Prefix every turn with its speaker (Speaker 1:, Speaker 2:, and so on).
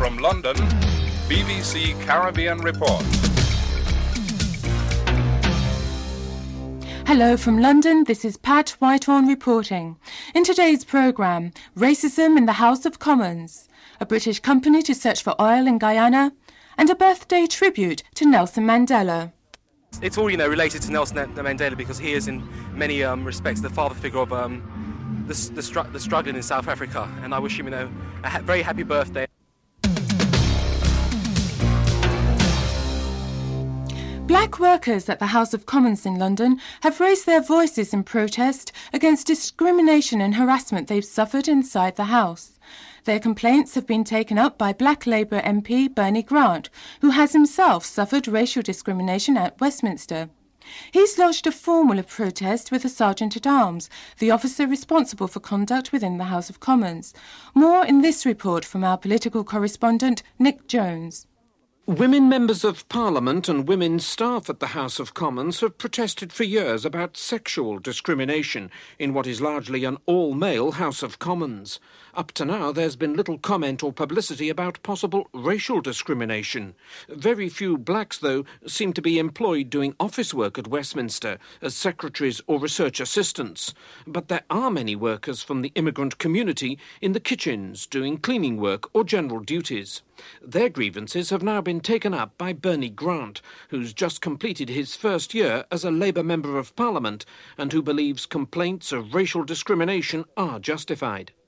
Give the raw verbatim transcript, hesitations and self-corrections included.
Speaker 1: From London, B B C Caribbean Report.
Speaker 2: Hello from London, this is Pat Whitehorn reporting. In today's programme, racism in the House of Commons, a British company to search for oil in Guyana, and a birthday tribute to Nelson Mandela.
Speaker 3: It's all, you know, related to Nelson Mandela because he is in many um, respects the father figure of um, the, the, stru- the struggling in South Africa, and I wish him, you know, a ha- very happy birthday.
Speaker 2: Black workers at the House of Commons in London have raised their voices in protest against discrimination and harassment they've suffered inside the House. Their complaints have been taken up by Black Labour M P Bernie Grant, who has himself suffered racial discrimination at Westminster. He's lodged a formal protest with the Sergeant-at-Arms, the officer responsible for conduct within the House of Commons. More in this report from our political correspondent, Nick Jones.
Speaker 4: Women members of Parliament and women staff at the House of Commons have protested for years about sexual discrimination in what is largely an all-male House of Commons. Up to now, there's been little comment or publicity about possible racial discrimination. Very few blacks, though, seem to be employed doing office work at Westminster as secretaries or research assistants. But there are many workers from the immigrant community in the kitchens doing cleaning work or general duties. Their grievances have now been taken up by Bernie Grant, who's just completed his first year as a Labour Member of Parliament and who believes complaints of racial discrimination are justified.